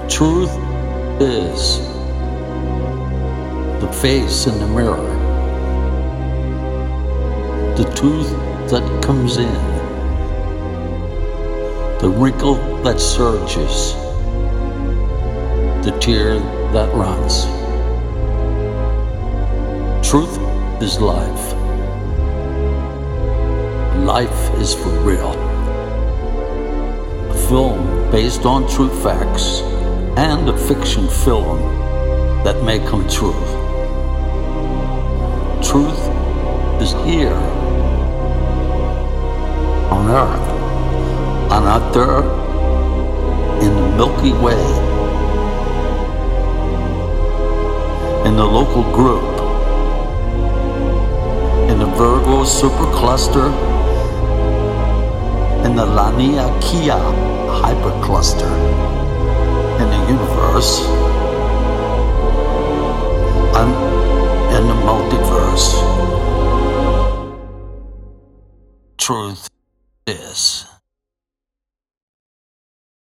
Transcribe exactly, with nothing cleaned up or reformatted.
Truth is the face in the mirror, the tooth that comes in, the wrinkle that surges, the tear that runs. Truth is life. Life is for real. A film based on true facts and a fiction film that may come true. Truth is here on Earth, on out there in the Milky Way, in the local group, in the Virgo supercluster, in the Laniakea hypercluster, in the universe, and in the multiverse. Truth is.